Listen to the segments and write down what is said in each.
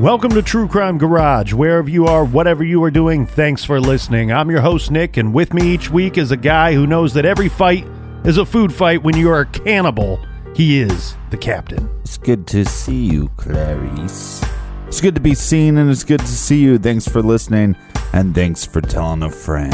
Welcome to True Crime Garage. Wherever you are, whatever you are doing, thanks for listening. I'm your host, Nick, and with me each week is a guy who knows that every fight is a food fight when you are a cannibal. He is the captain. It's good to see you, Clarice. It's good to be seen, and it's good to see you. Thanks for listening, and thanks for telling a friend.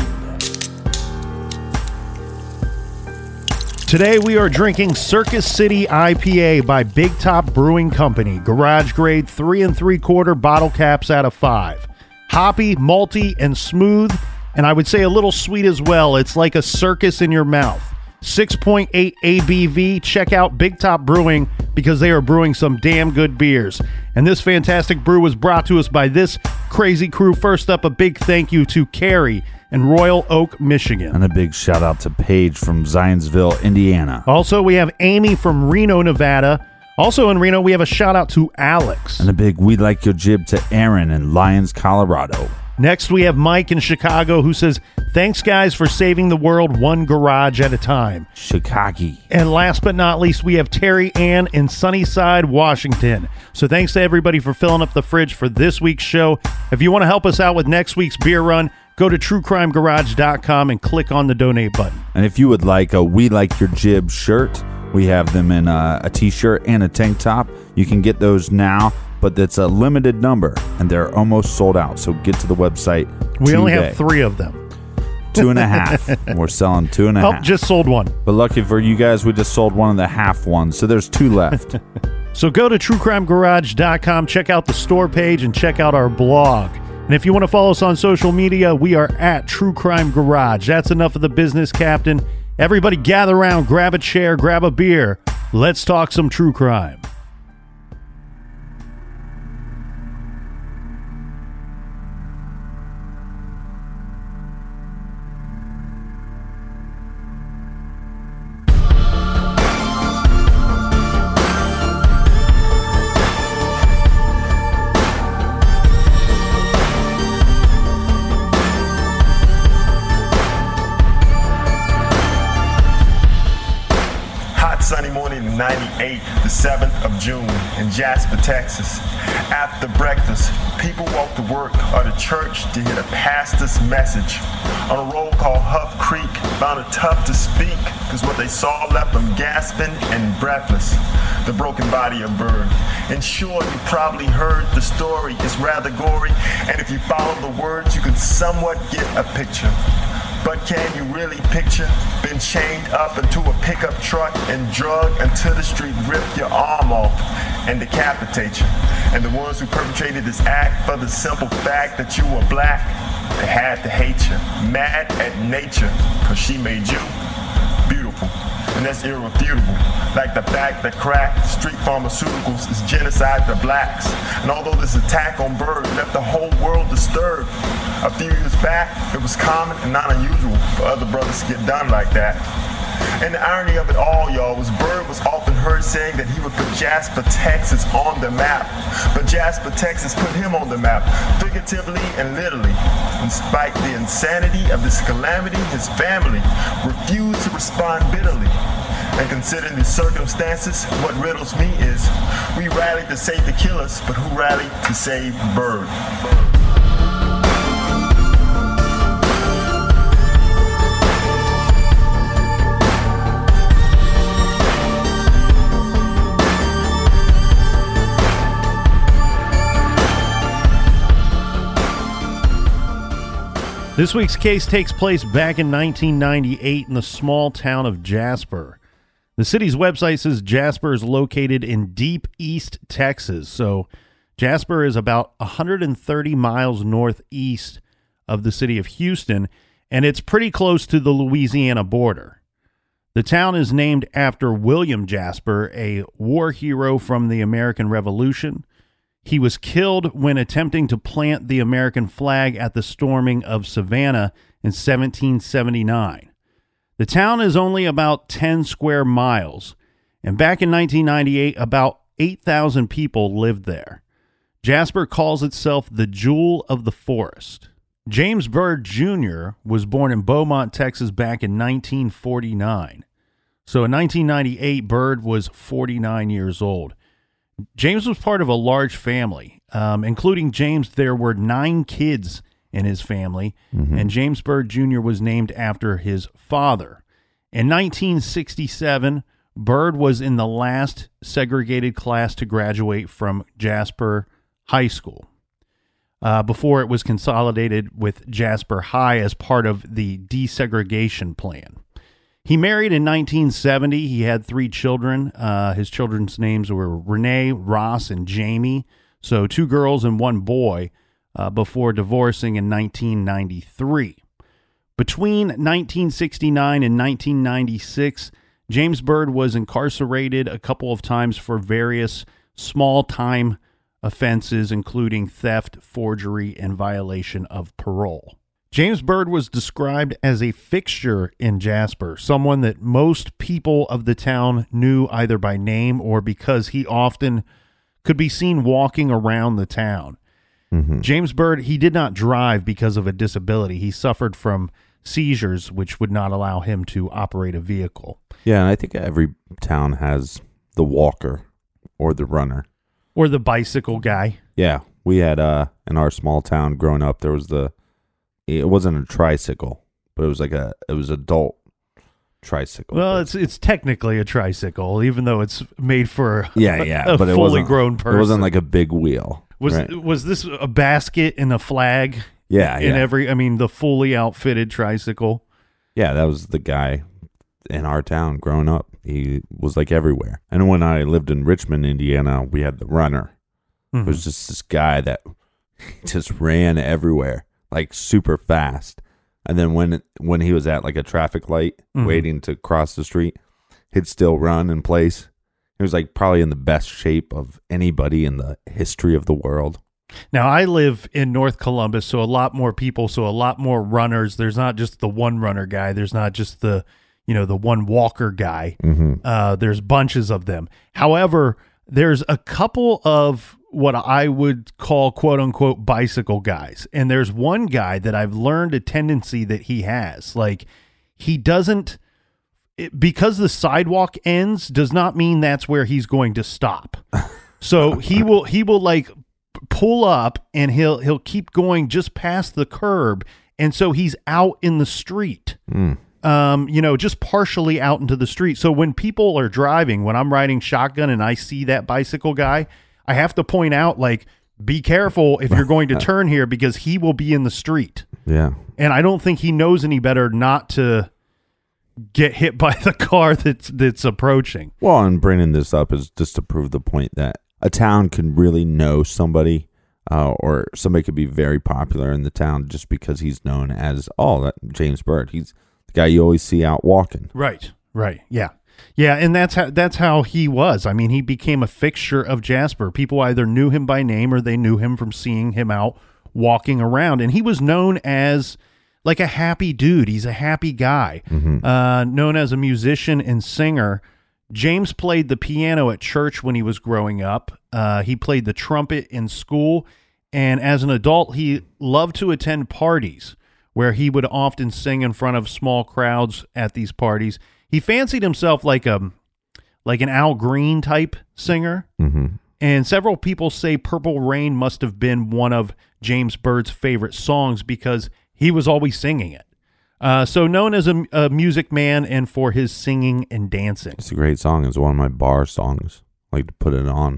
Today we are drinking Circus City IPA by Big Top Brewing Company. Garage grade 3 3/4 bottle caps out of 5. Hoppy, malty, and smooth, and I would say a little sweet as well. It's like a circus in your mouth. 6.8 ABV. Check out Big Top Brewing because they are brewing some damn good beers. And this fantastic brew was brought to us by this crazy crew. First up, a big thank you to Carrie in Royal Oak, Michigan. And a big shout out to Paige from Zionsville, Indiana. Also, we have Amy from Reno, Nevada. Also in Reno, we have a shout out to Alex. And a big we like your jib to Aaron in Lyons, Colorado. Next, we have Mike in Chicago who says, thanks guys for saving the world one garage at a time. Chicago. And last but not least, we have Terry Ann in Sunnyside, Washington. So thanks to everybody for filling up the fridge for this week's show. If you want to help us out with next week's beer run, go to truecrimegarage.com and click on the donate button. And if you would like a We Like Your Jib shirt, we have them in a t-shirt and a tank top. You can get those now, but it's a limited number, and they're almost sold out. So get to the website We only have 3 of them. 2.5. We're selling 2.5. Oh, just sold one. But lucky for you guys, we just sold one of the half ones, so there's 2 left. So go to truecrimegarage.com, check out the store page, and check out our blog. And if you want to follow us on social media, we are at True Crime Garage. That's enough of the business, Captain. Everybody gather around, grab a chair, grab a beer. Let's talk some true crime. Sunny morning in 98, the 7th of June in Jasper, Texas. After breakfast, people walked to work or to church to hear the pastor's message. On a road called Huff Creek, found it tough to speak because what they saw left them gasping and breathless. The broken body of Bird. And sure, you probably heard the story. It's rather gory, and if you follow the words, you can somewhat get a picture. But can you really picture being chained up into a pickup truck and drugged until the street ripped your arm off and decapitate you? And the ones who perpetrated this act for the simple fact that you were black, they had to hate you, mad at nature, cause she made you beautiful. And that's irrefutable, like the fact that crack, street pharmaceuticals is genocide to blacks. And although this attack on Bird left the whole world disturbed, a few years back, it was common and not unusual for other brothers to get done like that. And the irony of it all, y'all, was Bird was often heard saying that he would put Jasper, Texas on the map. But Jasper, Texas put him on the map, figuratively and literally. In spite the insanity of this calamity, his family refused to respond bitterly. And considering the circumstances, what riddles me is, we rallied to save the killers, but who rallied to save Bird? This week's case takes place back in 1998 in the small town of Jasper. The city's website says Jasper is located in deep East Texas, so Jasper is about 130 miles northeast of the city of Houston, and it's pretty close to the Louisiana border. The town is named after William Jasper, a war hero from the American Revolution. He was killed when attempting to plant the American flag at the storming of Savannah in 1779. The town is only about 10 square miles, and back in 1998, about 8,000 people lived there. Jasper calls itself the Jewel of the Forest. James Bird Jr. was born in Beaumont, Texas back in 1949. So in 1998, Bird was 49 years old. James was part of a large family. Including James, there were 9 kids in his family, and James Byrd Jr. was named after his father. In 1967, Byrd was in the last segregated class to graduate from Jasper High School before it was consolidated with Jasper High as part of the desegregation plan. He married in 1970. He had 3 children. His children's names were Renee, Ross, and Jamie. So 2 girls and 1 boy before divorcing in 1993. Between 1969 and 1996, James Byrd was incarcerated a couple of times for various small-time offenses, including theft, forgery, and violation of parole. James Byrd was described as a fixture in Jasper, someone that most people of the town knew either by name or because he often could be seen walking around the town. James Byrd, he did not drive because of a disability. He suffered from seizures, which would not allow him to operate a vehicle. Yeah, and I think every town has the walker or the runner. Or the bicycle guy. Yeah, we had in our small town growing up, there was it wasn't a tricycle, but it was adult tricycle. Well, it's technically a tricycle, even though it's made for a but fully it wasn't, grown person. It wasn't like a big wheel. Was this a basket and a flag? Yeah, the fully outfitted tricycle. Yeah, that was the guy in our town growing up. He was like everywhere. And when I lived in Richmond, Indiana, we had the runner. It was just this guy that just ran everywhere, like super fast. And then when he was at like a traffic light waiting to cross the street, he'd still run in place. He was like probably in the best shape of anybody in the history of the world. Now, I live in North Columbus, so a lot more people, so a lot more runners. There's not just the one runner guy. There's not just the one walker guy. There's bunches of them. However, there's a couple of what I would call quote unquote bicycle guys. And there's one guy that I've learned a tendency that he has. Like, he doesn't, because the sidewalk ends does not mean that's where he's going to stop. So he will like pull up and he'll keep going just past the curb. And so he's out in the street. Just partially out into the street. So when people are driving, when I'm riding shotgun and I see that bicycle guy, I have to point out, like, be careful if you're going to turn here because he will be in the street. Yeah. And I don't think he knows any better not to get hit by the car that's approaching. Well, and bringing this up is just to prove the point that a town can really know somebody, or somebody could be very popular in the town just because he's known as, that James Byrd. He's the guy you always see out walking. Right. Yeah. Yeah, and that's how he was. I mean, he became a fixture of Jasper. People either knew him by name or they knew him from seeing him out walking around. And he was known as like a happy dude. He's a happy guy, known as a musician and singer. James played the piano at church when he was growing up. He played the trumpet in school. And as an adult, he loved to attend parties where he would often sing in front of small crowds at these parties. He fancied himself like an Al Green type singer. And several people say Purple Rain must have been one of James Byrd's favorite songs because he was always singing it. So known as a music man and for his singing and dancing. It's a great song. It's one of my bar songs. I like to put it on.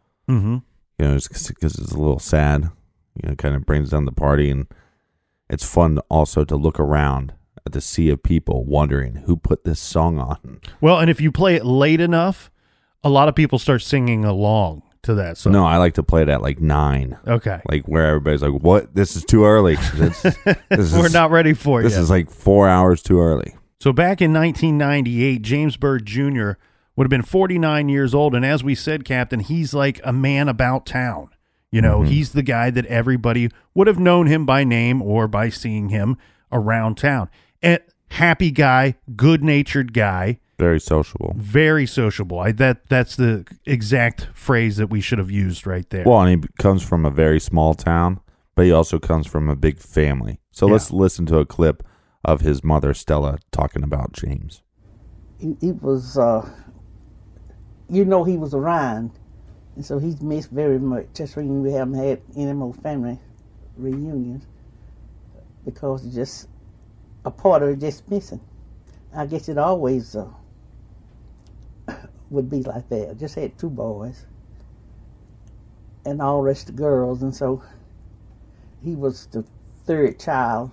Just because it's a little sad. It kind of brings down the party. And it's fun also to look around at the sea of people wondering who put this song on. Well, and if you play it late enough, a lot of people start singing along to that song. No, I like to play it at like 9. Okay. Like where everybody's like, what? This is too early. We're not ready for you. This is like 4 hours too early. So back in 1998, James Byrd Jr. would have been 49 years old. And as we said, Captain, he's like a man about town. He's the guy that everybody would have known him by name or by seeing him around town. And happy guy, good-natured guy. Very sociable. Very sociable. That's the exact phrase that we should have used right there. Well, and he comes from a very small town, but he also comes from a big family. So let's listen to a clip of his mother, Stella, talking about James. He was, he was around. And so he's missed very much. Just when we haven't had any more family reunions because it's just a part of it just missing. I guess it always would be like that. I just had 2 boys and all the rest of girls, and so he was the 3rd child,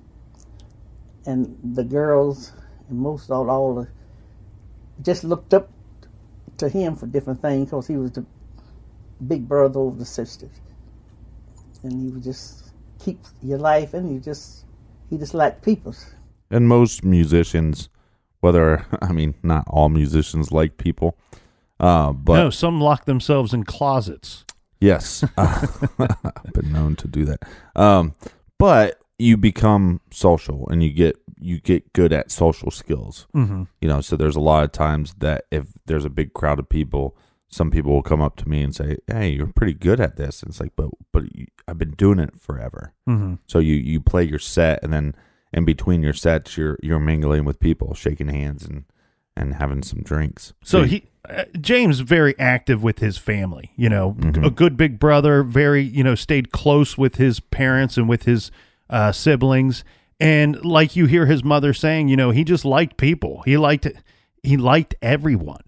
and the girls and most all the just looked up to him for different things because he was the big brother over the sisters, and he would just keep your life, and he just liked people's. And most musicians, not all musicians like people, but no, some lock themselves in closets. Yes, I've been known to do that. But you become social, and you get good at social skills. Mm-hmm. So there's a lot of times that if there's a big crowd of people, some people will come up to me and say, "Hey, you're pretty good at this." And it's like, but I've been doing it forever. Mm-hmm. So you play your set, and then in between your sets, you're mingling with people, shaking hands and having some drinks. So James very active with his family, Mm-hmm. a good big brother, very, stayed close with his parents and with his siblings. And like you hear his mother saying, he just liked people. He liked everyone.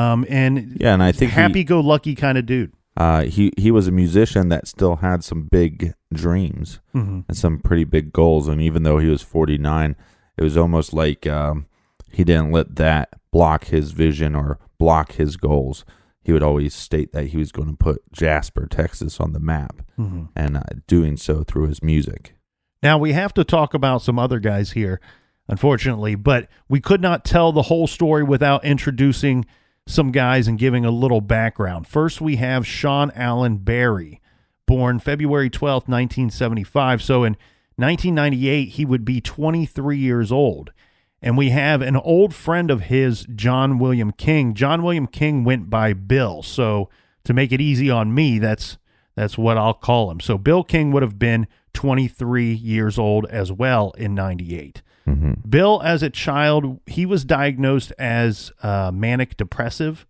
And I think happy-go-lucky kind of dude. He was a musician that still had some big dreams Mm-hmm. and some pretty big goals. And even though he was 49, it was almost like he didn't let that block his vision or block his goals. He would always state that he was going to put Jasper, Texas on the map, mm-hmm. and doing so through his music. Now, we have to talk about some other guys here, unfortunately, but we could not tell the whole story without introducing some guys and giving a little background. First, we have Sean Allen Berry, born February 12th, 1975. So in 1998, he would be 23 years old. And we have an old friend of his, John William King. John William King went by Bill. So to make it easy on me, that's what I'll call him. So Bill King would have been 23 years old as well in 98. Mm-hmm. Bill, as a child, he was diagnosed as manic depressive.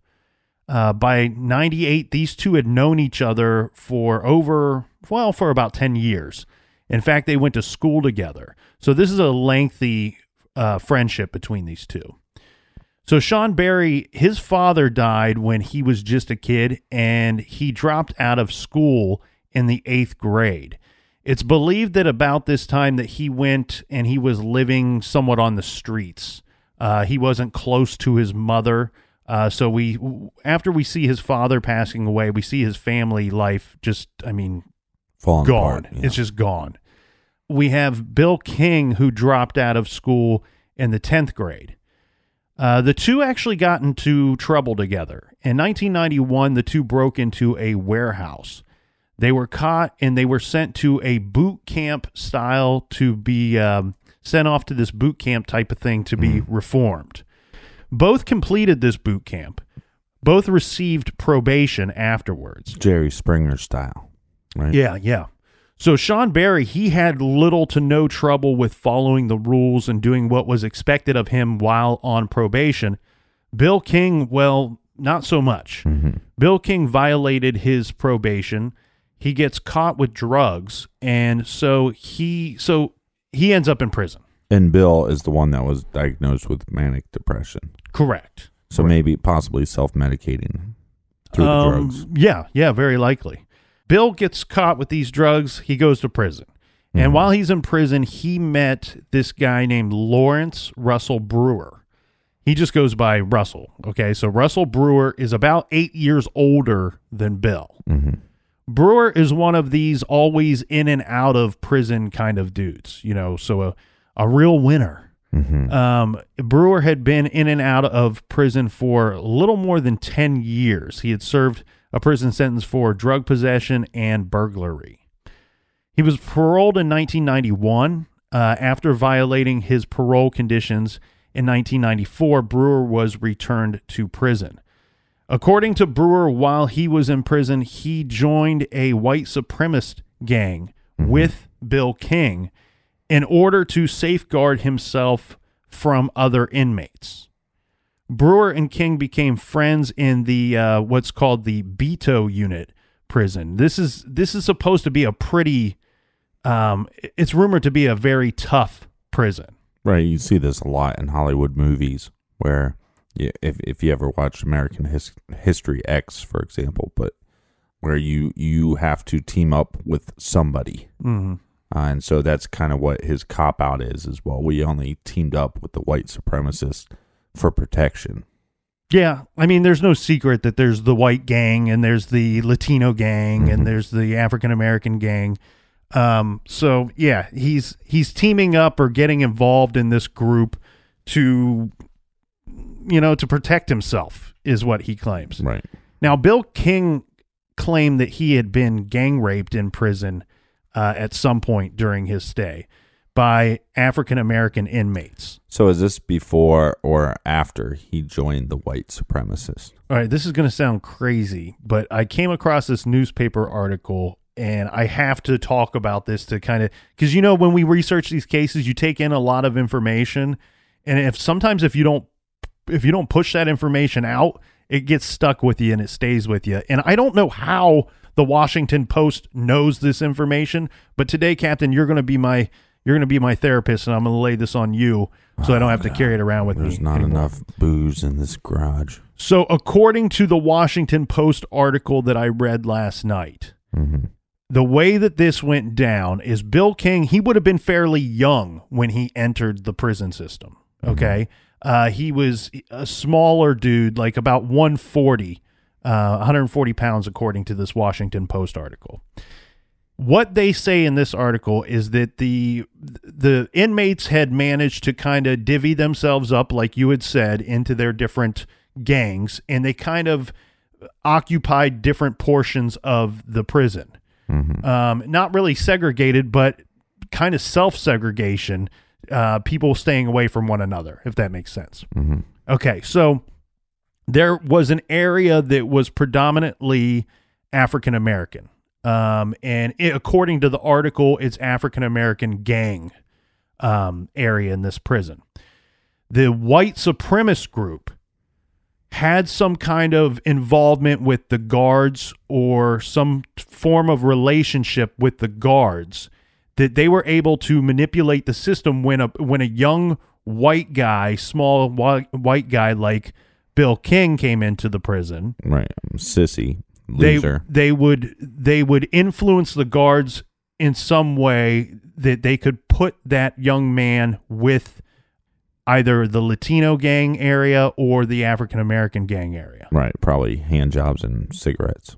By 98, these two had known each other for about 10 years. In fact, they went to school together. So this is a lengthy friendship between these two. So Sean Berry, his father died when he was just a kid, and he dropped out of school in the 8th grade. It's believed that about this time that he went and he was living somewhat on the streets. He wasn't close to his mother. So after we see his father passing away, we see his family life falling gone. apart. Yeah. It's just gone. We have Bill King, who dropped out of school in the 10th grade. The two actually got into trouble together. In 1991, the two broke into a warehouse. They were caught and they were sent to a boot camp style to be sent off to this boot camp type of thing to be reformed. Both completed this boot camp. Both received probation afterwards. Jerry Springer style, right? Yeah. So Sean Berry, he had little to no trouble with following the rules and doing what was expected of him while on probation. Bill King, well, not so much. Mm-hmm. Bill King violated his probation. He gets caught with drugs, and so he ends up in prison. And Bill is the one that was diagnosed with manic depression. Correct. So maybe possibly self-medicating through the drugs. Yeah, very likely. Bill gets caught with these drugs. He goes to prison. And while he's in prison, he met this guy named Lawrence Russell Brewer. He just goes by Russell. Okay, so Russell Brewer is about 8 years older than Bill. Mm-hmm. Brewer is one of these always in and out of prison kind of dudes, so a real winner. Mm-hmm. Brewer had been in and out of prison for a little more than 10 years. He had served a prison sentence for drug possession and burglary. He was paroled in 1991. After violating his parole conditions in 1994, Brewer was returned to prison. According to Brewer, while he was in prison, he joined a white supremacist gang with Bill King in order to safeguard himself from other inmates. Brewer and King became friends in the what's called the Beto Unit prison. This is supposed to be a pretty it's rumored to be a very tough prison. Right, you see this a lot in Hollywood movies where if you ever watch American History X, for example, but where you have to team up with somebody. Mm-hmm. And so that's kind of what his cop-out is as well. We only teamed up with the white supremacists for protection. Yeah, I mean, there's no secret that there's the white gang and there's the Latino gang and there's the African-American gang. So, yeah, he's teaming up or getting involved in this group to protect himself is what he claims. Right. Now, Bill King claimed that he had been gang raped in prison at some point during his stay by African-American inmates. So is this before or after he joined the white supremacists? All right, this is going to sound crazy, but I came across this newspaper article, and I have to talk about this to kind of, because when we research these cases, you take in a lot of information, and if you don't push that information out, it gets stuck with you and it stays with you. And I don't know how the Washington Post knows this information, but today, Captain, you're going to be my therapist, and I'm going to lay this on you so I don't have to carry it around with me. There's not enough booze in this garage. So according to the Washington Post article that I read last night, the way that this went down is Bill King, he would have been fairly young when he entered the prison system, okay? He was a smaller dude, like about 140 pounds, according to this Washington Post article. What they say in this article is that the inmates had managed to kind of divvy themselves up, like you had said, into their different gangs, and they kind of occupied different portions of the prison. Not really segregated, but kind of self-segregation, people staying away from one another, if that makes sense. Okay, so there was an area that was predominantly African-American. According to the article, it's African-American gang area in this prison. The white supremacist group had some kind of involvement with the guards or some form of relationship with the guards that they were able to manipulate the system when a young white guy, small white guy like Bill King came into the prison. Right. Sissy. Loser. They would influence the guards in some way that they could put that young man with either the Latino gang area or the African-American gang area. Right. Probably hand jobs and cigarettes.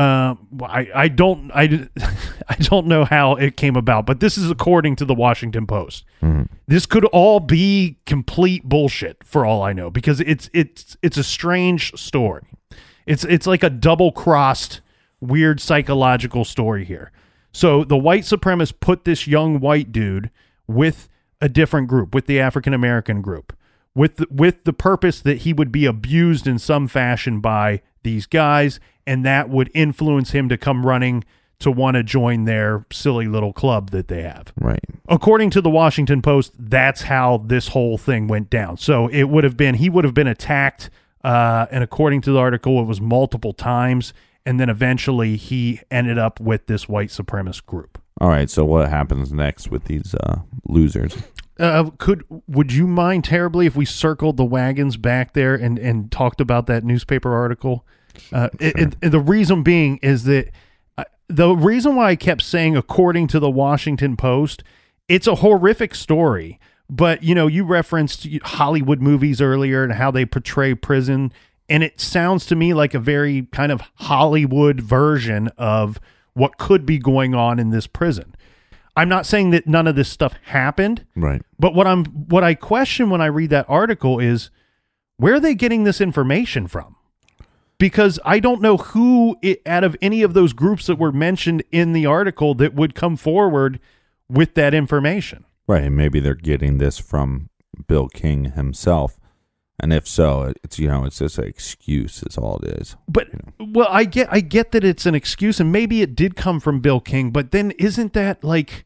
I don't know how it came about, but this is according to the Washington Post. This could all be complete bullshit for all I know, because it's a strange story. It's like a double-crossed, weird psychological story here. So the white supremacists put this young white dude with a different group, with the African-American group, with the purpose that he would be abused in some fashion by these guys, and that would influence him to come running to want to join their silly little club that they have. Right. According to the Washington Post, that's how this whole thing went down. So he would have been attacked. And according to the article, it was multiple times, and then eventually he ended up with this white supremacist group. All right, so what happens next with these losers? Would you mind terribly if we circled the wagons back there and talked about that newspaper article? Sure. The reason being is that the reason why I kept saying, according to the Washington Post, it's a horrific story. But, you referenced Hollywood movies earlier and how they portray prison, and it sounds to me like a very kind of Hollywood version of what could be going on in this prison. I'm not saying that none of this stuff happened, right? But what I question when I read that article is, where are they getting this information from? Because I don't know who out of any of those groups that were mentioned in the article that would come forward with that information. Right, and maybe they're getting this from Bill King himself, and if so, it's it's just an excuse. Is all it is. But well, I get that it's an excuse, and maybe it did come from Bill King. But then, isn't that like,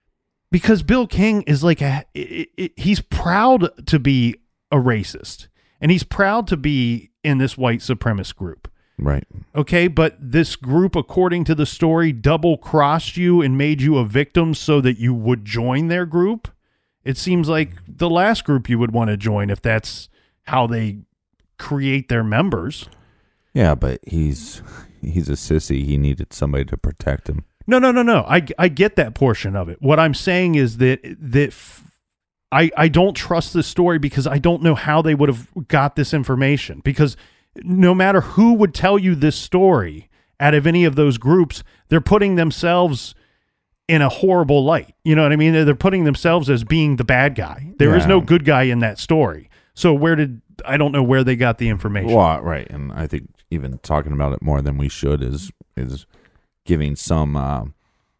because Bill King is like he's proud to be a racist, and he's proud to be in this white supremacist group. Right. Okay, but this group, according to the story, double-crossed you and made you a victim so that you would join their group. It seems like the last group you would want to join if that's how they create their members. Yeah, but he's a sissy. He needed somebody to protect him. No. I get that portion of it. What I'm saying is that I don't trust this story because I don't know how they would have got this information, because no matter who would tell you this story out of any of those groups, they're putting themselves in a horrible light. You know what I mean? They're putting themselves as being the bad guy. There is no good guy in that story. So I don't know where they got the information. Well, right. And I think even talking about it more than we should is giving some,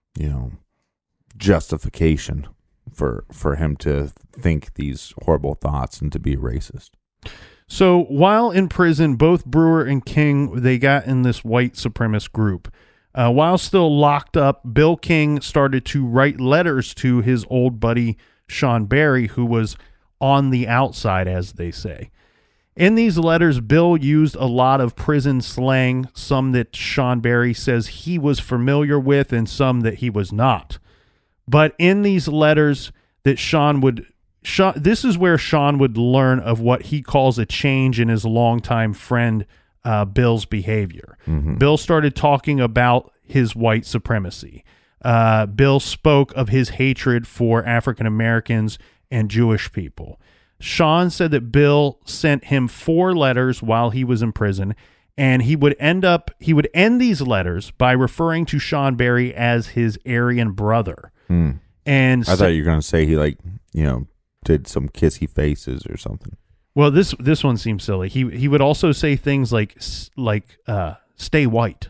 justification for him to think these horrible thoughts and to be racist. So while in prison, both Brewer and King, they got in this white supremacist group. While still locked up, Bill King started to write letters to his old buddy Sean Barry, who was on the outside, as they say. In these letters, Bill used a lot of prison slang, some that Sean Barry says he was familiar with and some that he was not. But in these letters that this is where Sean would learn of what he calls a change in his longtime friend Bill's behavior. Mm-hmm. Bill started talking about his white supremacy. Bill spoke of his hatred for African Americans and Jewish people. Sean said that Bill sent him 4 letters while he was in prison, and he would end these letters by referring to Sean Barry as his Aryan brother. And I thought you were going to say he did some kissy faces or something. Well, this one seems silly. He would also say things like stay white.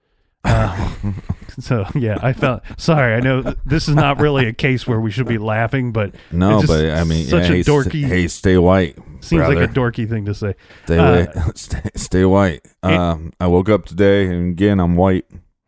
So yeah, I felt sorry. I know this is not really a case where we should be laughing, but no, but I mean, such a dorky. Hey, stay white. Seems brother. like a dorky thing to say. Stay white. I woke up today and again I'm white.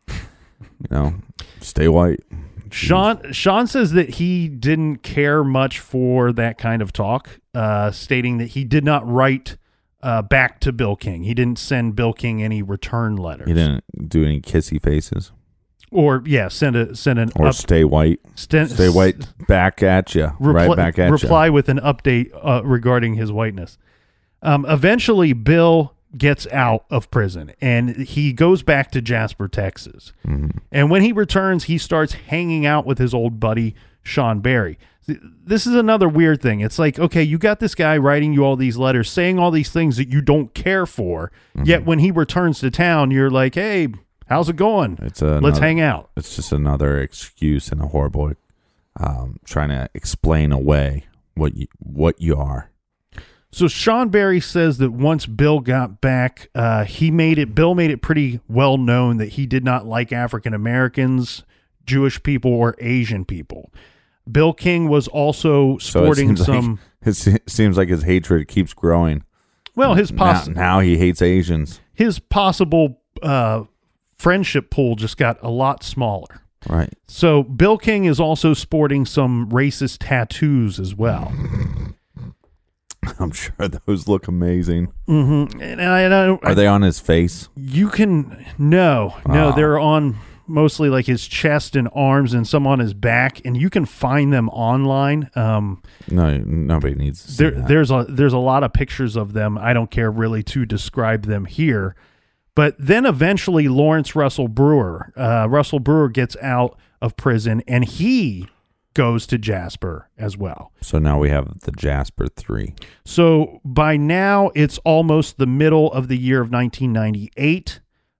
Stay white. Sean says that he didn't care much for that kind of talk, stating that he did not write back to Bill King. He didn't send Bill King any return letters. He didn't do any kissy faces. Or send an or stay white. Stay white back at you. Right back at you. Reply with an update regarding his whiteness. Eventually, Bill gets out of prison and he goes back to Jasper, Texas. Mm-hmm. And when he returns, he starts hanging out with his old buddy Sean Barry. This is another weird thing. It's like, okay, you got this guy writing you all these letters, saying all these things that you don't care for. Mm-hmm. Yet when he returns to town, you're like, hey, how's it going? Let's hang out. It's just another excuse and a horrible trying to explain away what you are. So Sean Barry says that once Bill got back, Bill made it pretty well known that he did not like African Americans, Jewish people, or Asian people. Bill King was also sporting it seems like his hatred keeps growing. Well, now he hates Asians. His possible friendship pool just got a lot smaller. Right. So Bill King is also sporting some racist tattoos as well. I'm sure those look amazing. Mm-hmm. Are they on his face? No, they're on mostly like his chest and arms and some on his back, and you can find them online. No, nobody needs to see that. There's a lot of pictures of them. I don't care really to describe them here. But then eventually Lawrence Russell Brewer gets out of prison, and he goes to Jasper as well. So now we have the Jasper 3. So by now it's almost the middle of the year of 1998.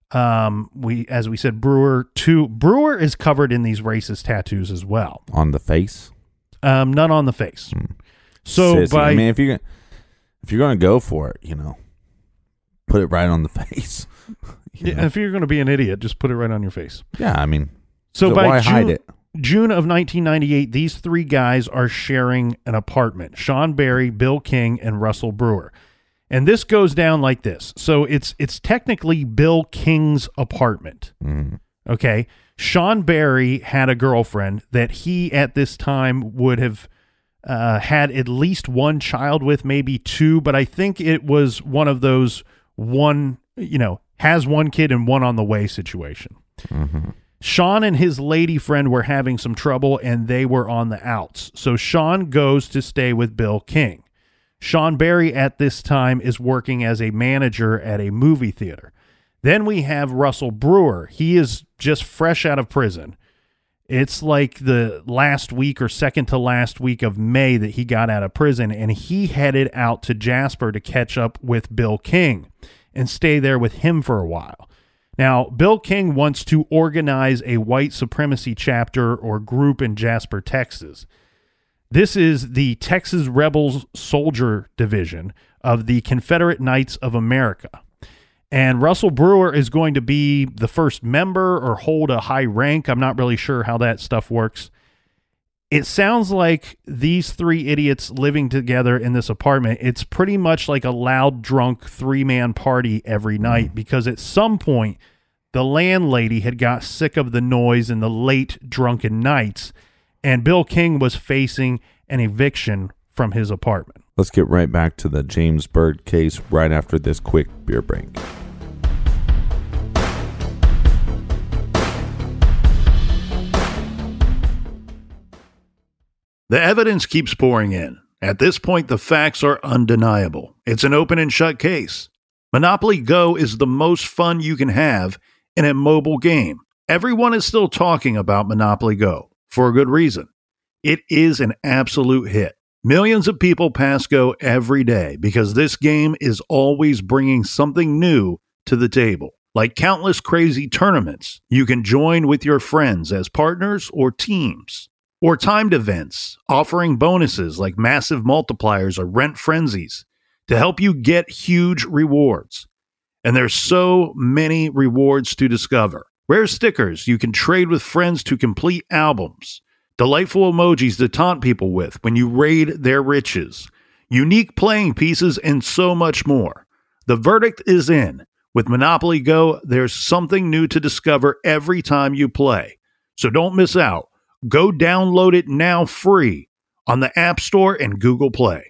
As we said, Brewer is covered in these racist tattoos as well. On the face? None on the face. So Sissy. If you're going to go for it, put it right on the face. If you're going to be an idiot, just put it right on your face. Yeah, so by why hide it? June of 1998, these 3 guys are sharing an apartment. Sean Barry, Bill King, and Russell Brewer. And this goes down like this. So it's technically Bill King's apartment. Mm. Okay. Sean Barry had a girlfriend that he at this time would have had at least one child with, maybe two, but I think it was one of those has one kid and one on the way situation. Mm-hmm. Sean and his lady friend were having some trouble and they were on the outs. So Sean goes to stay with Bill King. Sean Berry at this time is working as a manager at a movie theater. Then we have Russell Brewer. He is just fresh out of prison. It's like the last week or second to last week of May that he got out of prison, and he headed out to Jasper to catch up with Bill King and stay there with him for a while. Now, Bill King wants to organize a white supremacy chapter or group in Jasper, Texas. This is the Texas Rebels Soldier Division of the Confederate Knights of America. And Russell Brewer is going to be the first member or hold a high rank. I'm not really sure how that stuff works. It sounds like these three idiots living together in this apartment, it's pretty much like a loud, drunk, three-man party every night, because at some point, the landlady had got sick of the noise and the late, drunken nights, and Bill King was facing an eviction from his apartment. Let's get right back to the James Byrd case right after this quick beer break. The evidence keeps pouring in. At this point, the facts are undeniable. It's an open and shut case. Monopoly Go is the most fun you can have in a mobile game. Everyone is still talking about Monopoly Go, for a good reason. It is an absolute hit. Millions of people pass Go every day because this game is always bringing something new to the table. Like countless crazy tournaments you can join with your friends as partners or teams. Or timed events offering bonuses like massive multipliers or rent frenzies to help you get huge rewards. And there's so many rewards to discover. Rare stickers you can trade with friends to complete albums. Delightful emojis to taunt people with when you raid their riches. Unique playing pieces and so much more. The verdict is in. With Monopoly Go, there's something new to discover every time you play. So don't miss out. Go download it now free on the App Store and Google Play.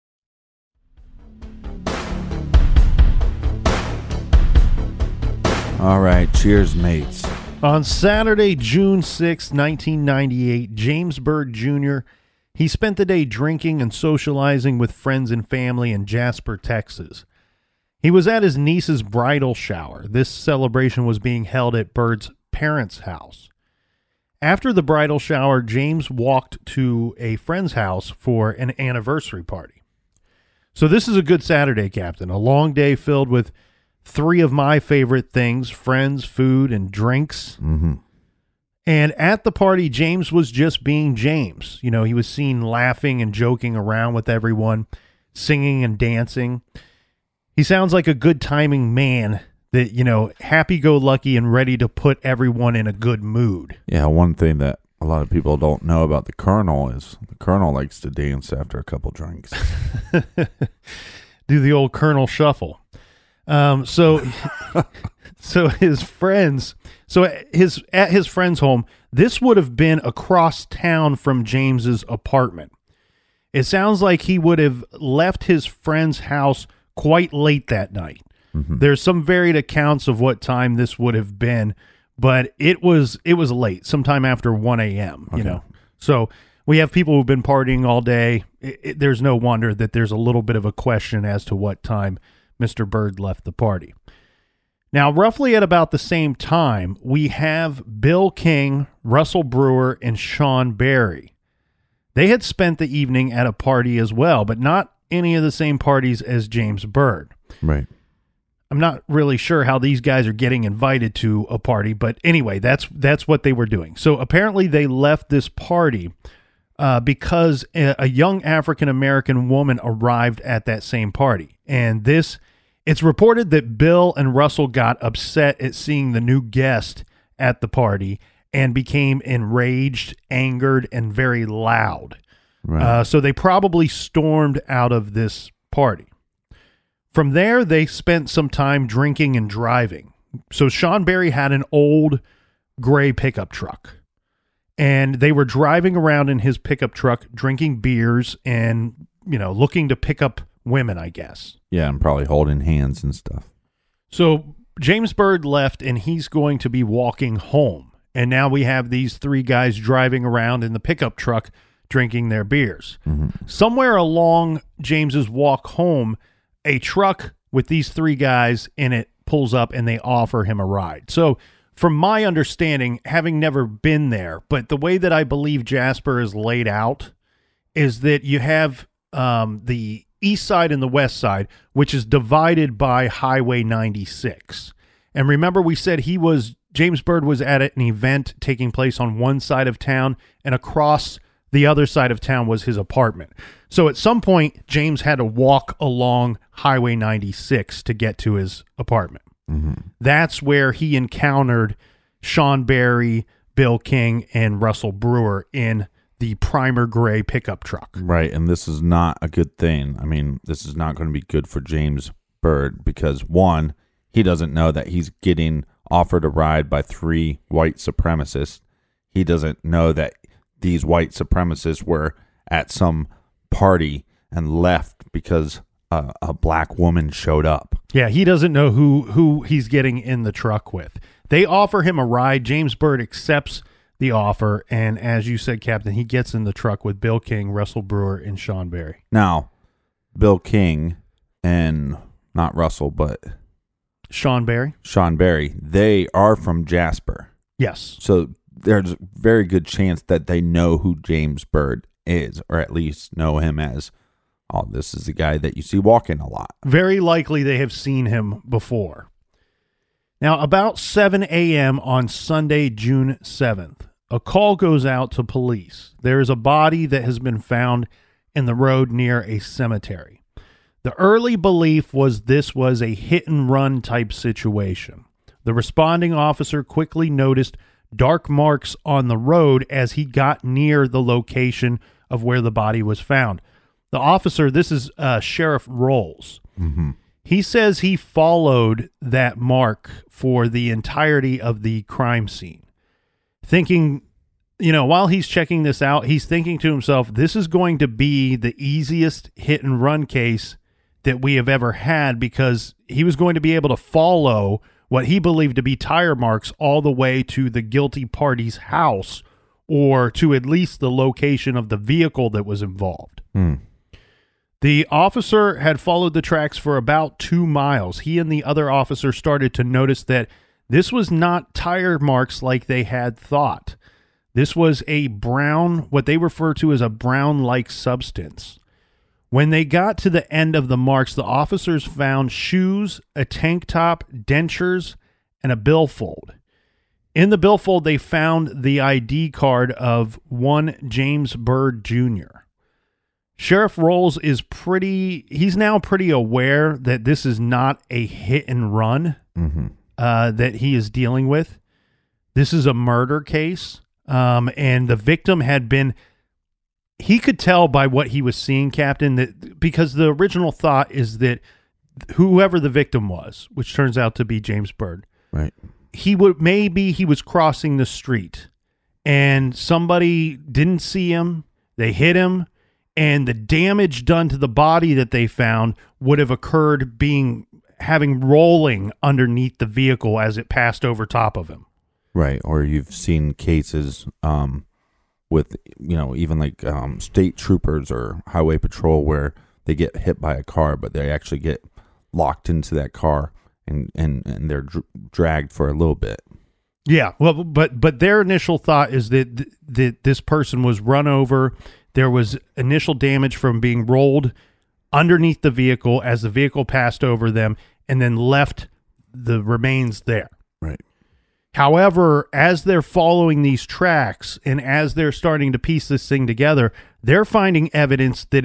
All right, cheers, mates. On Saturday, June 6, 1998, James Byrd Jr., he spent the day drinking and socializing with friends and family in Jasper, Texas. He was at his niece's bridal shower. This celebration was being held at Byrd's parents' house. After the bridal shower, James walked to a friend's house for an anniversary party. So this is a good Saturday, Captain. A long day filled with three of my favorite things: friends, food, and drinks. Mm-hmm. And at the party, James was just being James. You know, he was seen laughing and joking around with everyone, singing and dancing. He sounds like a good timing man that, you know, happy-go-lucky and ready to put everyone in a good mood. Yeah, one thing that a lot of people don't know about the Colonel is the Colonel likes to dance after a couple drinks. Do the old Colonel shuffle. So his friends, at his friend's home, this would have been across town from James's apartment. It sounds like he would have left his friend's house quite late that night. Mm-hmm. There's some varied accounts of what time this would have been, but it was late, sometime after 1 a.m., Okay. you know. So we have people who've been partying all day. There's no wonder that there's a little bit of a question as to what time Mr. Byrd left the party. Now, roughly at about the same time, we have Bill King, Russell Brewer, and Sean Berry. They had spent the evening at a party as well, but not any of the same parties as James Byrd. Right. I'm not really sure how these guys are getting invited to a party, but anyway, that's what they were doing. So apparently they left this party because a young African-American woman arrived at that same party. And it's reported that Bill and Russell got upset at seeing the new guest at the party and became enraged, angered, and very loud. Right. So they probably stormed out of this party. From there, they spent some time drinking and driving. So Sean Berry had an old gray pickup truck. and they were driving around in his pickup truck, drinking beers and, looking to pick up women, I guess. Yeah, and probably holding hands and stuff. So James Byrd left, and he's going to be walking home. And now we have these three guys driving around in the pickup truck drinking their beers. Mm-hmm. Somewhere along James's walk home, a truck with these three guys in it pulls up and they offer him a ride. So from my understanding, having never been there, but the way that I believe Jasper is laid out is that you have the east side and the west side, which is divided by Highway 96. And remember, we said James Byrd was at an event taking place on one side of town, and across the other side of town was his apartment. So at some point, James had to walk along Highway 96 to get to his apartment. Mm-hmm. That's where he encountered Sean Berry, Bill King, and Russell Brewer in the primer gray pickup truck. Right, and this is not a good thing. I mean, this is not going to be good for James Byrd because, one, he doesn't know that he's getting offered a ride by three white supremacists. He doesn't know that these white supremacists were at some party and left because a black woman showed up. Yeah, he doesn't know who he's getting in the truck with. They offer him a ride. James Byrd accepts the offer, and as you said, Captain, he gets in the truck with Bill King, Russell Brewer, and Sean Berry. Now, Bill King and not Russell, but Sean Berry, they are from Jasper. Yes. So there's a very good chance that they know who James Byrd is, or at least know him as, oh, this is the guy that you see walking a lot. Very likely they have seen him before. Now, about 7 a.m. on Sunday, June 7th, a call goes out to police. There is a body that has been found in the road near a cemetery. The early belief was this was a hit-and-run type situation. The responding officer quickly noticed dark marks on the road as he got near the location of where the body was found. The officer, this is Sheriff Rolls. Mm-hmm. He says he followed that mark for the entirety of the crime scene, thinking, while he's checking this out, he's thinking to himself, this is going to be the easiest hit and run case that we have ever had, because he was going to be able to follow what he believed to be tire marks all the way to the guilty party's house, or to at least the location of the vehicle that was involved. The officer had followed the tracks for about 2 miles. He and the other officer started to notice that this was not tire marks like they had thought. This was a brown, what they refer to as a brown-like substance. When they got to the end of the marks, the officers found shoes, a tank top, dentures, and a billfold. In the billfold, they found the ID card of one James Byrd Jr. Sheriff Rolls he's now pretty aware that this is not a hit and run that he is dealing with. This is a murder case. And the victim had been, he could tell by what he was seeing, Captain, that because the original thought is that whoever the victim was, which turns out to be James Byrd, right? He was crossing the street and somebody didn't see him. They hit him. And the damage done to the body that they found would have occurred having rolling underneath the vehicle as it passed over top of him. Right. Or you've seen cases with, even like state troopers or highway patrol where they get hit by a car, but they actually get locked into that car and they're dragged for a little bit. Yeah. Well, but their initial thought is that this person was run over. There was initial damage from being rolled underneath the vehicle as the vehicle passed over them and then left the remains there. Right. However, as they're following these tracks and as they're starting to piece this thing together, they're finding evidence that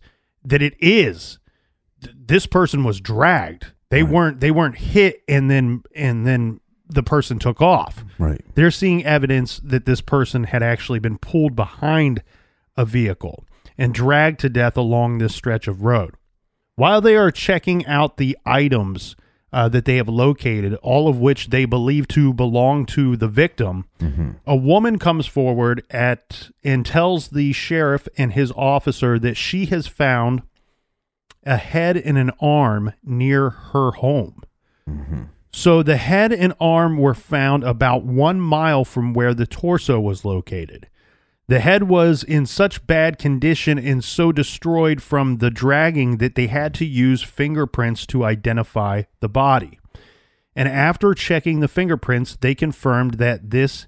this person was dragged. They weren't hit and then the person took off. Right. They're seeing evidence that this person had actually been pulled behind a vehicle and dragged to death along this stretch of road. While they are checking out the items that they have located, all of which they believe to belong to the victim. A woman comes forward and tells the sheriff and his officer that she has found a head and an arm near her home. So the head and arm were found about 1 mile from where the torso was located. The head was in such bad condition and so destroyed from the dragging that they had to use fingerprints to identify the body. And after checking the fingerprints, they confirmed that this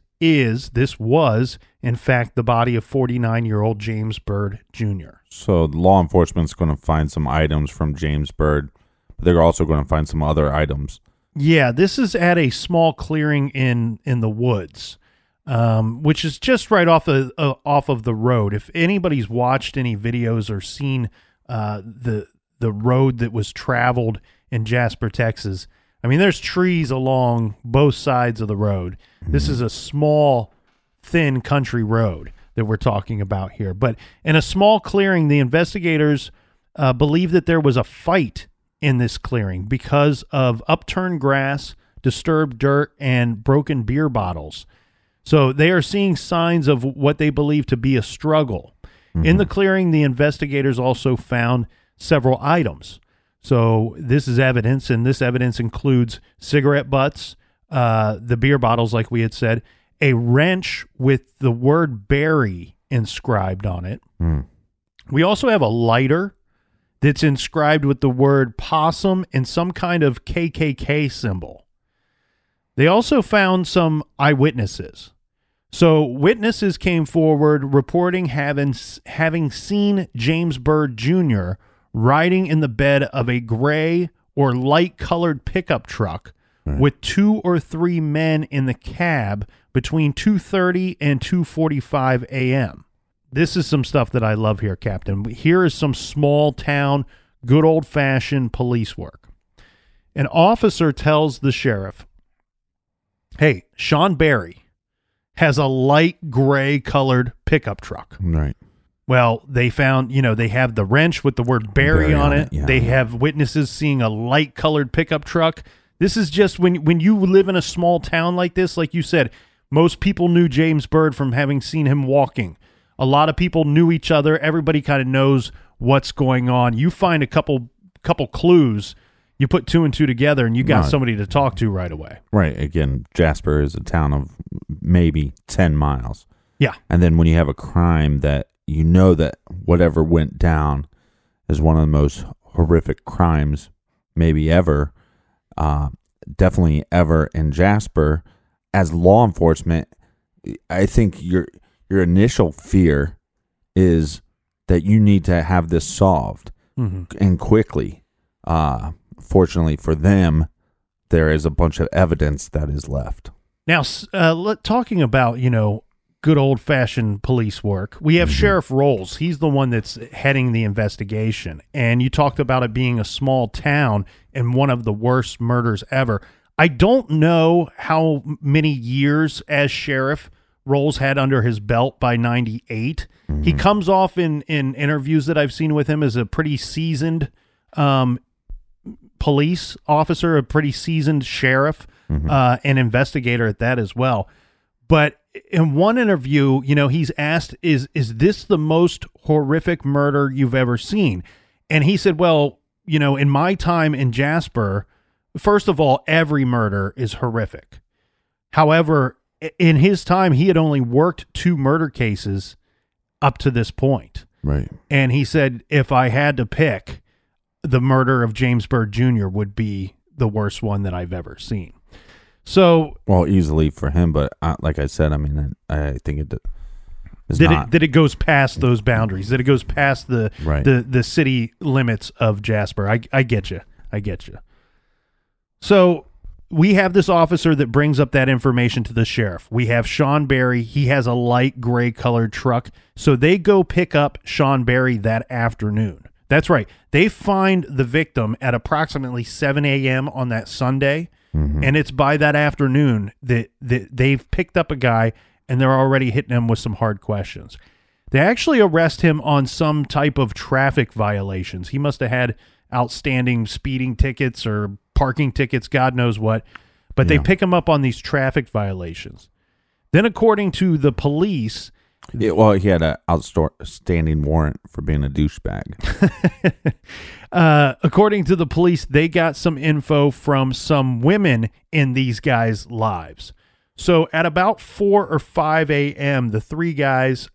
was, in fact, the body of 49-year-old James Byrd Jr. So law enforcement's going to find some items from James Byrd, but they're also going to find some other items. Yeah, this is at a small clearing in the woods, which is just right off of the road. If anybody's watched any videos or seen the road that was traveled in Jasper, Texas, I mean, there's trees along both sides of the road. This is a small, thin country road that we're talking about here. But in a small clearing, the investigators believe that there was a fight in this clearing because of upturned grass, disturbed dirt, and broken beer bottles. So they are seeing signs of what they believe to be a struggle. In the clearing, the investigators also found several items. So this is evidence, and this evidence includes cigarette butts, the beer bottles, like we had said, a wrench with the word Barry inscribed on it. We also have a lighter that's inscribed with the word possum and some kind of KKK symbol. They also found some eyewitnesses. So witnesses came forward reporting having seen James Byrd Jr. riding in the bed of a gray or light-colored pickup truck with 2 or 3 men in the cab between 2:30 and 2:45 a.m. This is some stuff that I love here, Captain. Here is some small-town, good old-fashioned police work. An officer tells the sheriff, hey, Sean Barry has a light gray-colored pickup truck. Right. Well, they found, they have the wrench with the word Barry on it. Yeah. They have witnesses seeing a light-colored pickup truck. This is just when you live in a small town like this, like you said, most people knew James Byrd from having seen him walking. A lot of people knew each other. Everybody kind of knows what's going on. You find a couple clues, you put 2 and 2 together, and you got somebody to talk to right away. Right. Again, Jasper is a town of maybe 10 miles. Yeah. And then when you have a crime that you know that whatever went down is one of the most horrific crimes maybe ever, definitely ever in Jasper, as law enforcement, I think your initial fear is that you need to have this solved and quickly. Fortunately for them, there is a bunch of evidence that is left. Now, talking about, good old-fashioned police work, we have Sheriff Rolls. He's the one that's heading the investigation. And you talked about it being a small town and one of the worst murders ever. I don't know how many years as sheriff Rolls had under his belt by 98. He comes off in interviews that I've seen with him as a pretty seasoned police officer, a pretty seasoned sheriff, and investigator at that as well. But in one interview, he's asked, is this the most horrific murder you've ever seen? And he said, well, in my time in Jasper, first of all, every murder is horrific. However, in his time, he had only worked 2 murder cases up to this point. Right. And he said, if I had to pick, the murder of James Byrd Jr. would be the worst one that I've ever seen. So, well, easily for him, but like I said, I mean, I think it is not. That it goes past those boundaries, that it goes past the city limits of Jasper. I get you. So we have this officer that brings up that information to the sheriff. We have Sean Barry. He has a light gray colored truck. So they go pick up Sean Barry that afternoon. That's right. They find the victim at approximately 7 a.m. on that Sunday. And it's by that afternoon that they've picked up a guy and they're already hitting him with some hard questions. They actually arrest him on some type of traffic violations. He must have had outstanding speeding tickets or parking tickets, God knows what. But they pick him up on these traffic violations. Then, according to the police... he had an outstanding warrant for being a douchebag. According to the police, they got some info from some women in these guys' lives. So at about 4 or 5 a.m., the three guys,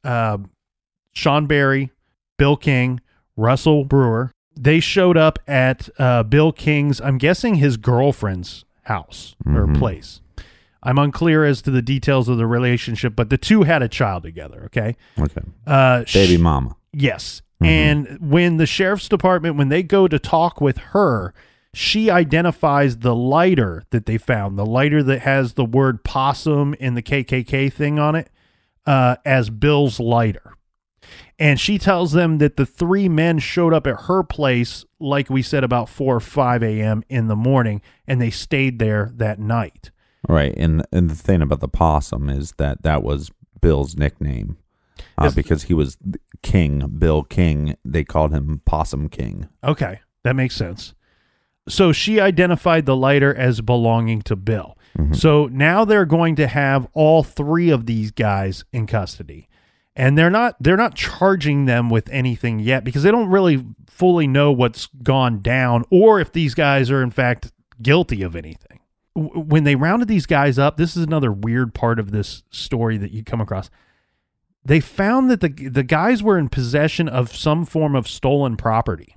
Sean Berry, Bill King, Russell Brewer, they showed up at Bill King's, I'm guessing his girlfriend's house or place. I'm unclear as to the details of the relationship, but the two had a child together, okay? Okay. Baby mama. Yes. And when the sheriff's department, when they go to talk with her, she identifies the lighter that they found, the lighter that has the word possum in the KKK thing on it, as Bill's lighter. And she tells them that the three men showed up at her place, like we said, about 4 or 5 a.m. in the morning, and they stayed there that night. Right. And the thing about the possum is that was Bill's nickname. Because he was King, Bill King, they called him Possum King. Okay, that makes sense. So she identified the lighter as belonging to Bill. So now they're going to have all three of these guys in custody. And they're not charging them with anything yet because they don't really fully know what's gone down or if these guys are in fact guilty of anything. When they rounded these guys up, this is another weird part of this story that you come across. They found that the guys were in possession of some form of stolen property.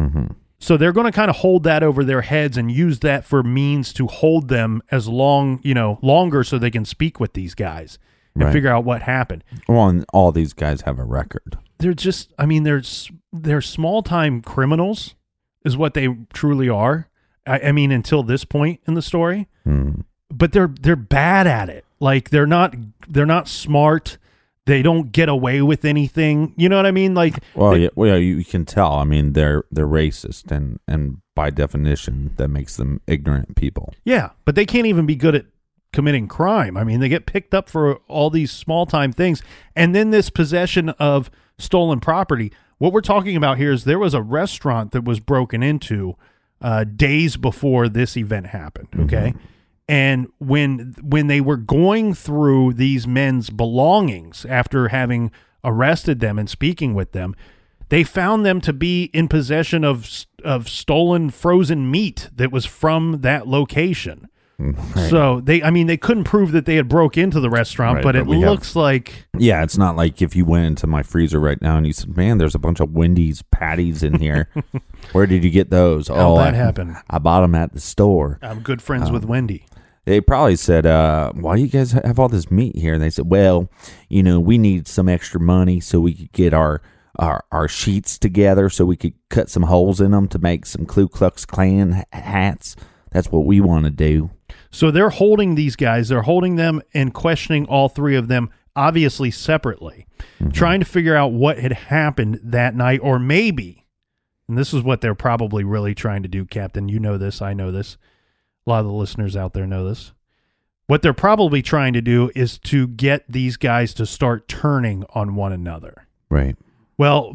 So they're going to kind of hold that over their heads and use that for means to hold them as longer so they can speak with these guys and figure out what happened. Well, and all these guys have a record. They're just, they're small-time criminals is what they truly are. I mean, until this point in the story. But they're bad at it. Like, they're not smart. They don't get away with anything. You know what I mean? Like, you can tell. I mean, they're racist, and by definition, that makes them ignorant people. Yeah, but they can't even be good at committing crime. I mean, they get picked up for all these small time things, and then this possession of stolen property. What we're talking about here is there was a restaurant that was broken into days before this event happened. Okay. And when they were going through these men's belongings after having arrested them and speaking with them, they found them to be in possession of stolen frozen meat that was from that location. Right. So they couldn't prove that they had broke into the restaurant, but it looks like... Yeah, it's not like if you went into my freezer right now and you said, man, there's a bunch of Wendy's patties in here. Where did you get those? How'd that happen? I bought them at the store. I'm good friends with Wendy. They probably said, why do you guys have all this meat here? And they said, well, we need some extra money so we could get our sheets together so we could cut some holes in them to make some Ku Klux Klan hats. That's what we want to do. So they're holding these guys. They're holding them and questioning all three of them, obviously separately, trying to figure out what had happened that night, or maybe, and this is what they're probably really trying to do, Captain. You know this. I know this. A lot of the listeners out there know this. What they're probably trying to do is to get these guys to start turning on one another. Right. Well,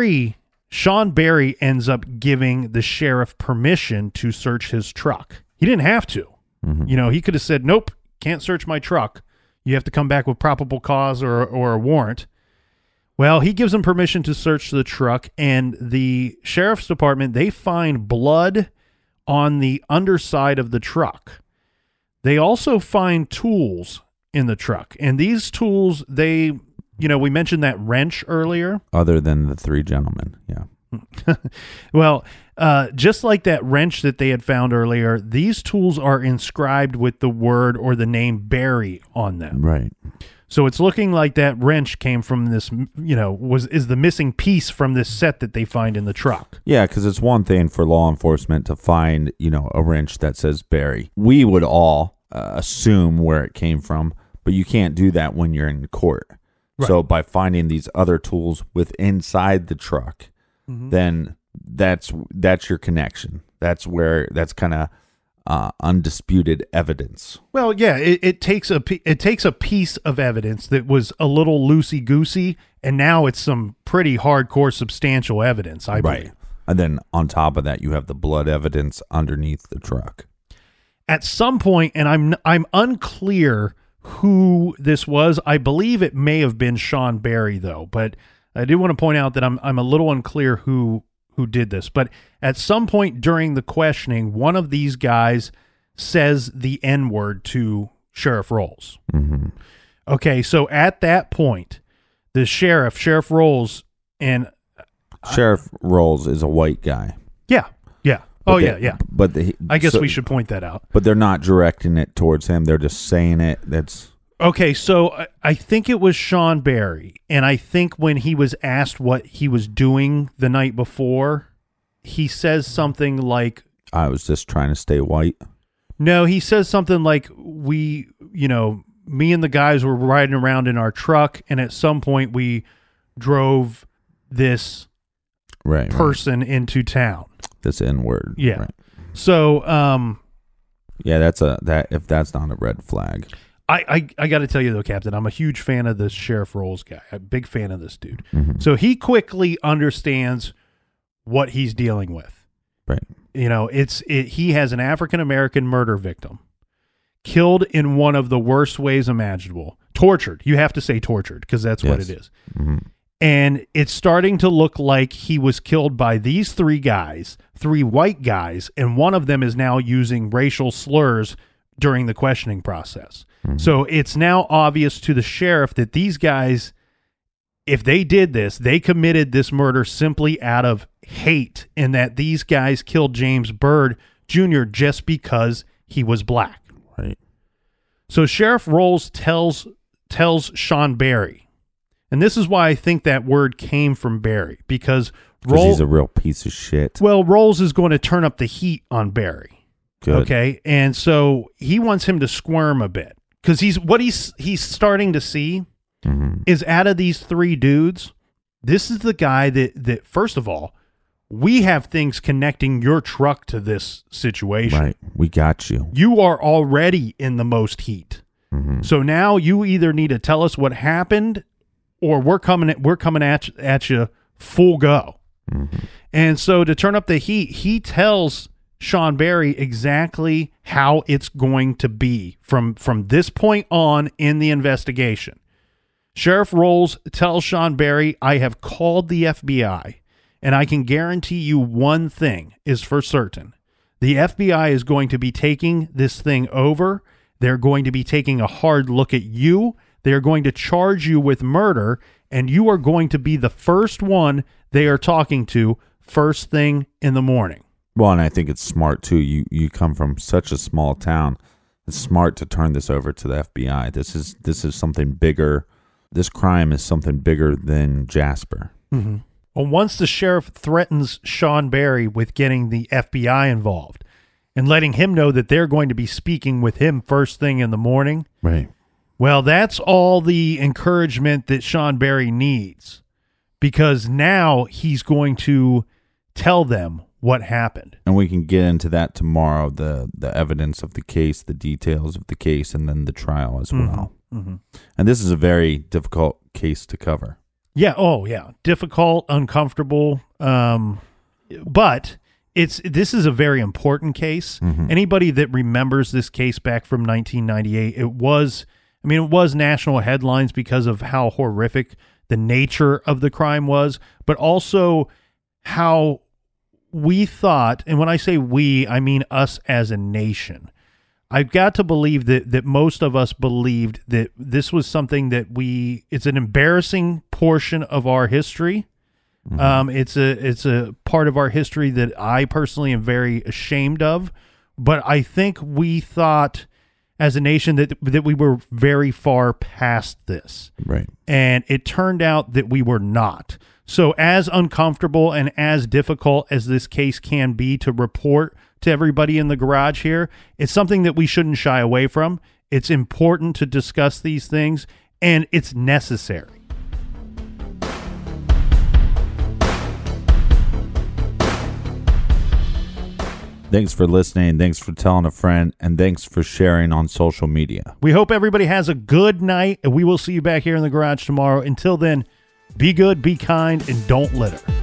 Sean Berry ends up giving the sheriff permission to search his truck. He didn't have to. He could have said, nope, can't search my truck. You have to come back with probable cause or a warrant. Well, he gives him permission to search the truck, and the sheriff's department, they find blood on the underside of the truck. They also find tools in the truck, and these tools, we mentioned that wrench earlier. Other than the three gentlemen, yeah. Well, just like that wrench that they had found earlier, these tools are inscribed with the word or the name Berry on them. Right. So it's looking like that wrench came from this, is the missing piece from this set that they find in the truck. Yeah, because it's one thing for law enforcement to find, a wrench that says Berry. We would all assume where it came from, but you can't do that when you're in court. Right. So by finding these other tools inside the truck, then that's your connection. That's kind of undisputed evidence. Well, yeah, it takes a piece of evidence that was a little loosey goosey, and now it's some pretty hardcore substantial evidence. I believe. And then on top of that, you have the blood evidence underneath the truck. At some point, and I'm unclear who this was. I believe it may have been Sean Berry, though. But I do want to point out that I'm a little unclear who did this. But at some point during the questioning, one of these guys says the N-word to Sheriff Rolls. Mm-hmm. Okay, so at that point, the Sheriff Rolls, and Sheriff Rolls is a white guy. Yeah. Yeah. But I guess we should point that out. But they're not directing it towards him. They're just saying it. That's okay. So I think it was Sean Berry, and I think when he was asked what he was doing the night before, he says something like, "I was just trying to stay white." No, he says something like, me and the guys were riding around in our truck, and at some point we drove this person into town. This N-word. Yeah. Right. So, yeah, if that's not a red flag. I got to tell you though, Captain, I'm a huge fan of this Sheriff Rolls guy. I'm a big fan of this dude. Mm-hmm. So he quickly understands what he's dealing with. Right. He has an African-American murder victim killed in one of the worst ways imaginable. Tortured. You have to say tortured because that's what it is. Mm-hmm. And it's starting to look like he was killed by these three white guys, and one of them is now using racial slurs during the questioning process. Mm-hmm. So it's now obvious to the sheriff that these guys, if they did this, they committed this murder simply out of hate, and that these guys killed James Byrd Jr. just because he was black. Right. So Sheriff Rolls tells Sean Berry, and this is why I think that word came from Berry, because he's a real piece of shit. Well, Rolls is going to turn up the heat on Berry. Good. Okay, and so he wants him to squirm a bit, because he's starting to see is out of these three dudes, this is the guy that first of all, we have things connecting your truck to this situation. Right, we got you. You are already in the most heat. Mm-hmm. So now you either need to tell us what happened, or we're coming at you full go. Mm-hmm. And so to turn up the heat, he tells Sean Berry exactly how it's going to be from this point on in the investigation. Sheriff Rolls tells Sean Berry, I have called the FBI, and I can guarantee you one thing is for certain. The FBI is going to be taking this thing over. They're going to be taking a hard look at you. They're going to charge you with murder, and you are going to be the first one they are talking to first thing in the morning. Well, and I think it's smart, too. You come from such a small town. It's smart to turn this over to the FBI. This is something bigger. This crime is something bigger than Jasper. Mm-hmm. Well, once the sheriff threatens Sean Berry with getting the FBI involved and letting him know that they're going to be speaking with him first thing in the morning. Right. Well, that's all the encouragement that Sean Berry needs, because now he's going to tell them what happened. And we can get into that tomorrow, the evidence of the case, the details of the case, and then the trial as well. Mm-hmm. And this is a very difficult case to cover. Yeah. Oh, yeah. Difficult, uncomfortable. But this is a very important case. Mm-hmm. Anybody that remembers this case back from 1998, it was national headlines because of how horrific the nature of the crime was, but also how we thought, and when I say we, I mean us as a nation. I've got to believe that most of us believed that this was something that it's an embarrassing portion of our history. Mm-hmm. It's a part of our history that I personally am very ashamed of, but I think we thought as a nation that we were very far past this. Right. And it turned out that we were not. So as uncomfortable and as difficult as this case can be to report to everybody in the garage here, it's something that we shouldn't shy away from. It's important to discuss these things, and it's necessary. Thanks for listening. Thanks for telling a friend. And thanks for sharing on social media. We hope everybody has a good night, and we will see you back here in the garage tomorrow. Until then, be good, be kind, and don't litter.